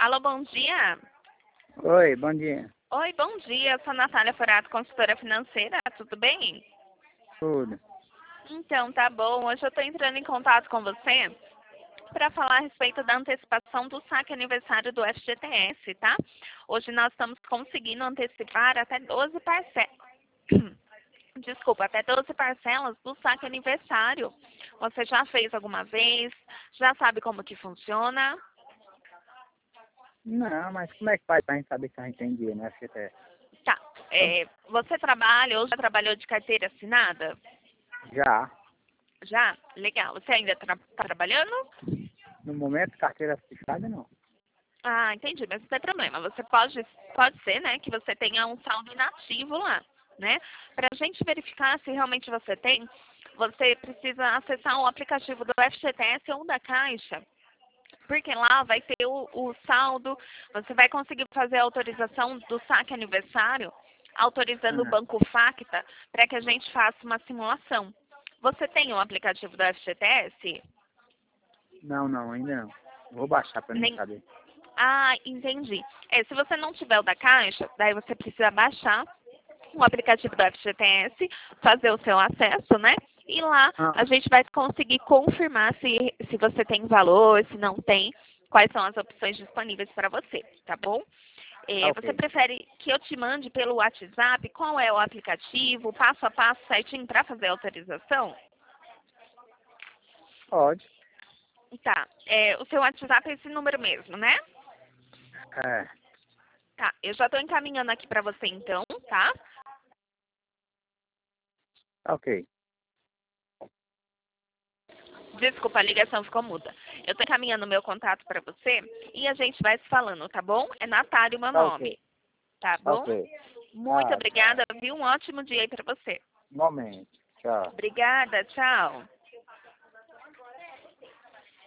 Alô, bom dia. Oi, bom dia. Oi, bom dia. Eu sou a Natália Forato, consultora financeira. Tudo bem? Tudo. Então, tá bom. Hoje eu estou entrando em contato com você para falar a respeito da antecipação do saque aniversário do FGTS, tá? Hoje nós estamos conseguindo antecipar até 12 parcelas. Desculpa, até 12 parcelas do saque aniversário. Você já fez alguma vez? Já sabe como que funciona? Não, mas como é que faz pra gente saber se a gente tem dinheiro, né, FGTS? Tá. Você trabalha ou já trabalhou de carteira assinada? Já. Já? Legal. Você ainda está trabalhando? No momento, carteira fechada, não. Ah, entendi, mas não tem problema. Você pode ser, né, que você tenha um saldo inativo lá, né? Para a gente verificar se realmente você tem, você precisa acessar o aplicativo do FGTS ou da Caixa, porque lá vai ter o saldo, você vai conseguir fazer a autorização do saque aniversário, autorizando o Ah, Banco Facta para que a gente faça uma simulação. Você tem o aplicativo do FGTS? não, ainda não. Vou baixar pra mim Nem... saber. Ah, entendi. Se você não tiver o da Caixa, daí você precisa baixar o aplicativo do FGTS, fazer o seu acesso, né? E lá Ah, a gente vai conseguir confirmar se você tem valor, se não tem, quais são as opções disponíveis para você, tá bom? Você ok. prefere que eu te mande pelo WhatsApp qual é o aplicativo, passo a passo certinho para fazer a autorização? Pode. Tá. O seu WhatsApp é esse número mesmo, né? É, Tá. Eu já estou encaminhando aqui para você então, tá? ok. Desculpa, a ligação ficou muda. Eu estou encaminhando o meu contato para você e a gente vai se falando, tá bom? É Natália o meu Tá ok. nome, tá bom? Ok. Muito Tá, tchau. obrigada, viu? Um ótimo dia aí para você. Momento. Tchau. Obrigada, tchau.